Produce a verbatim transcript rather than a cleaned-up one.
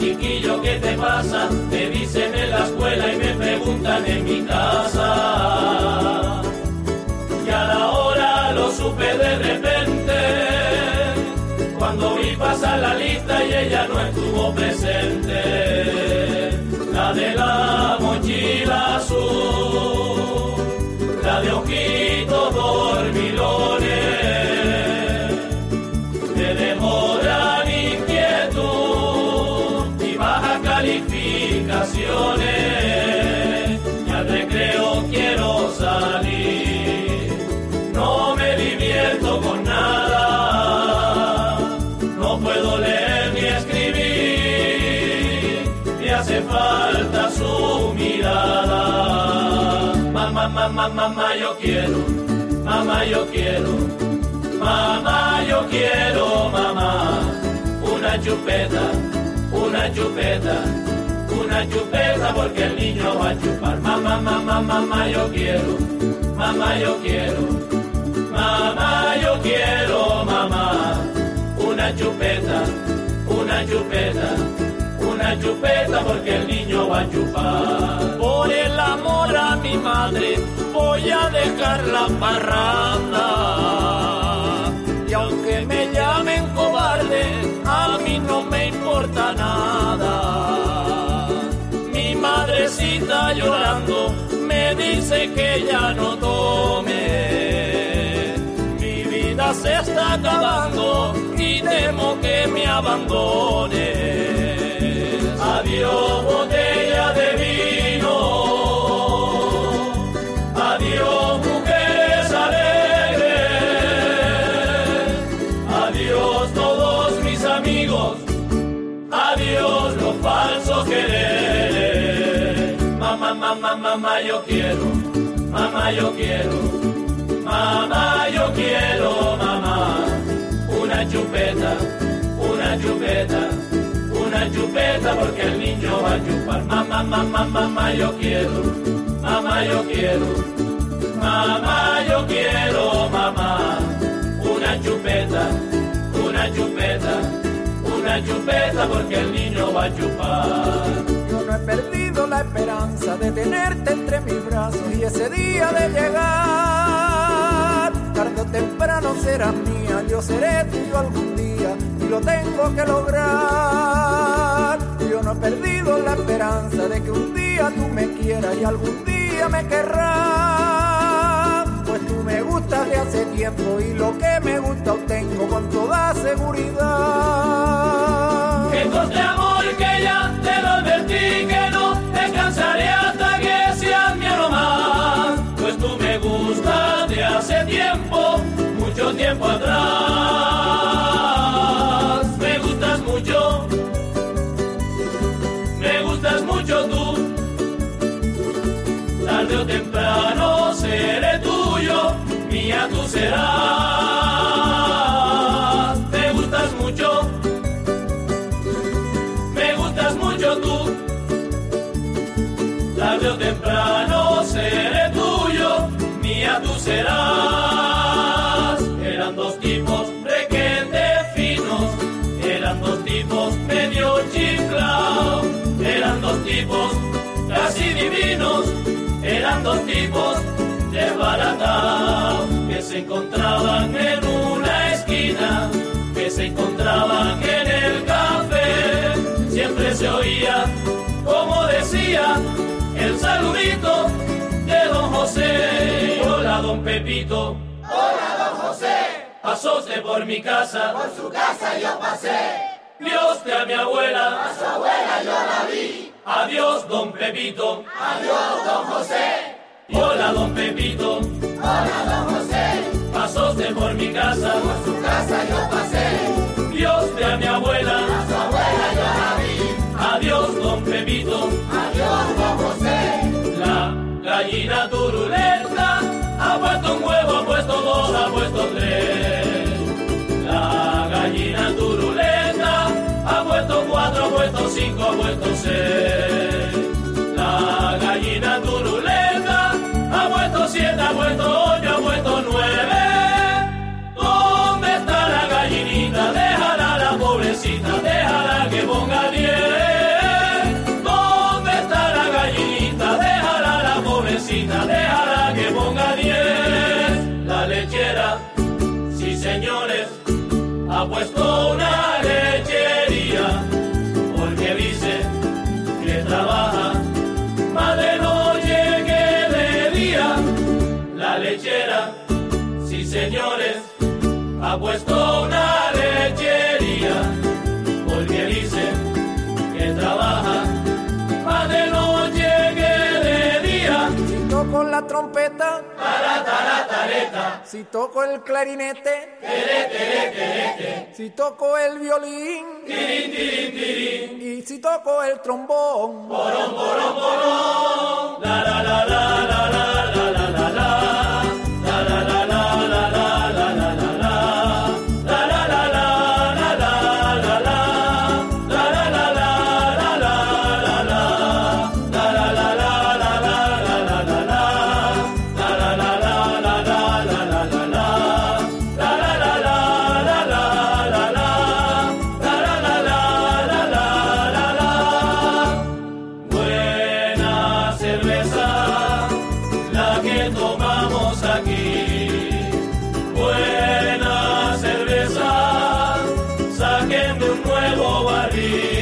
chiquillo, ¿qué te pasa? Me dicen en la escuela y me preguntan en mi casa. Y a la hora lo supe de repente, cuando vi pasar la lista y ella no estuvo presente. La de la mochila azul, la de ojitos dormilones, de demora inquietud y bajas calificaciones. Y al recreo quiero salir, no me divierto con nada, no puedo leer ni escribir, me hace falta su mirada. Mamá, mamá, mamá, yo quiero, mamá, yo quiero, mamá, yo quiero, mamá, una chupeta, una chupeta, una chupeta, porque el niño va a chupar. Mamá, mamá, mamá, yo quiero, mamá, yo quiero, mamá, yo quiero, mamá, una chupeta, una chupeta, una chupeta, porque el niño va a chupar. Por el amor a mi madre voy a dejar la parranda, y aunque me llamen cobarde, a mí no me importa nada. Mi madrecita llorando me dice que ya no tome, mi vida se está acabando y temo que me abandone. Adiós botella de vino, adiós mujeres alegres, adiós todos mis amigos, adiós los falsos quereres. Mamá, mamá, mamá, yo quiero, mamá, yo quiero, mamá, yo quiero, mamá, una chupeta, una chupeta, una chupeta, porque el niño va a chupar. Mamá, mamá, mamá, yo quiero, mamá, yo quiero, mamá, yo quiero, mamá, una chupeta, una chupeta, una chupeta, porque el niño va a chupar. Yo no he perdido la esperanza de tenerte entre mis brazos y ese día de llegar, tarde o temprano serás mía, yo seré tuyo algún día y lo tengo que lograr. Yo no he perdido la esperanza de que un día tú me quieras y algún día me querrás, pues tú me gustas de hace tiempo y lo que me gusta obtengo con toda seguridad. Que coste amor que ya te lo advertí, que no descansaré hasta que seas mía nomás, pues tú me gustas de hace tiempo, mucho tiempo atrás. Me gustas mucho, me gustas mucho tú, tarde o temprano seré tuyo, mía tú serás. Me gustas mucho, me gustas mucho tú, tarde o temprano seré tuyo, mía tú serás. Eran dos tipos requete finos, eran dos tipos medio chiflados, eran dos tipos casi divinos, eran dos tipos desbaratados, que se encontraban en una esquina, que se encontraban en el café. Siempre se oía, como decía, el saludito de don José. Hola don Pepito, hola don José, pasó usted por mi casa, por su casa yo pasé, vio usted a mi abuela, a su abuela yo la vi. Adiós don Pepito, adiós don José. Hola don Pepito, hola don José, pasó usted por mi casa, por su casa yo pasé, vio usted a mi abuela, a su abuela yo la vi. Adiós don Pepito, adiós don José. La gallina turulenta ha puesto un huevo, ha puesto dos, ha puesto tres. La gallina turulenta ha puesto cuatro, ha puesto cinco, ha puesto seis. La gallina turulenta ha puesto siete, ha puesto ocho, ha puesto nueve. ¿Dónde está la gallinita? Déjala la pobrecita, déjala que ponga diez. puesto una lechería, porque dice que trabaja más de noche que de día. La lechera, sí señores, ha puesto una lechería, porque dice que trabaja más de noche que de día. Si toco la trompeta, Tara, tara, tareta, si toco el clarinete, tere, tere, tere, si toco el violín, tirín, tirín, tirín, y si toco el trombón, porón, porón, porón, la la la la la la la la la la, la la la la la la la la la la, la la la la la la la la, la la la la la la la la, la la la la la la la la la la. Tomamos aquí buena cerveza, saquen de un nuevo barril.